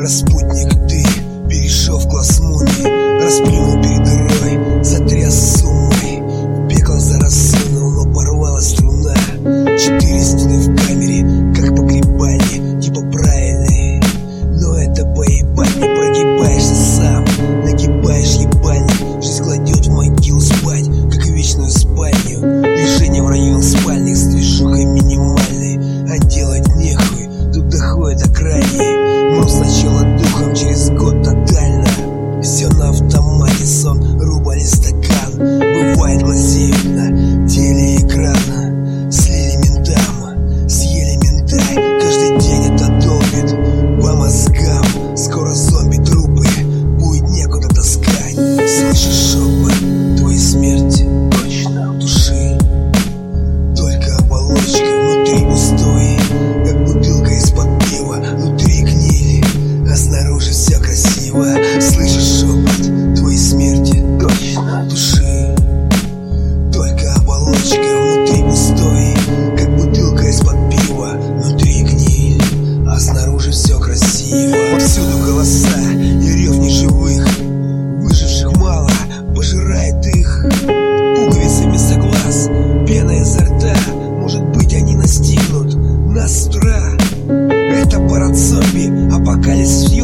Распутник ты, перешел в класс муни, расплюнул перед дырой, затряс суммой. В пекло зарасунул, но порвалась струна. 4 стены в камере, как погребальни, типа правильные. Но это поебать, не прогибаешься сам, нагибаешь ебальник. Жизнь кладет в могилу спать, как в вечную спальню. Движение в район спальник с движухой минимальной, а делать нехуй, тут доходит до крайней. Но сначала духом, через год тотально. Все на автомате, сон, рубль и стакан. Бывает глазеют на телеэкрана. Слили ментам, съели ментай. Каждый день это долбит по мозгам. Скоро зомби трупы будет некуда таскать. Слышишь шепот твоей смерти точно в души, только оболочка внутри пустой, как бутылка из-под пива. Внутри гнили, а снаружи все красиво. Слышишь шепот твоей смерти точно в души, только оболочка внутри пустой, как бутылка из-под пива. Внутри гниль, а снаружи все красиво. Повсюду голоса и рев неживых, выживших мало, пожирает их пуговицы вместо глаз, пена изо рта. Может быть, они настигнут нас с утра. Это парад зомби, апокалипсис.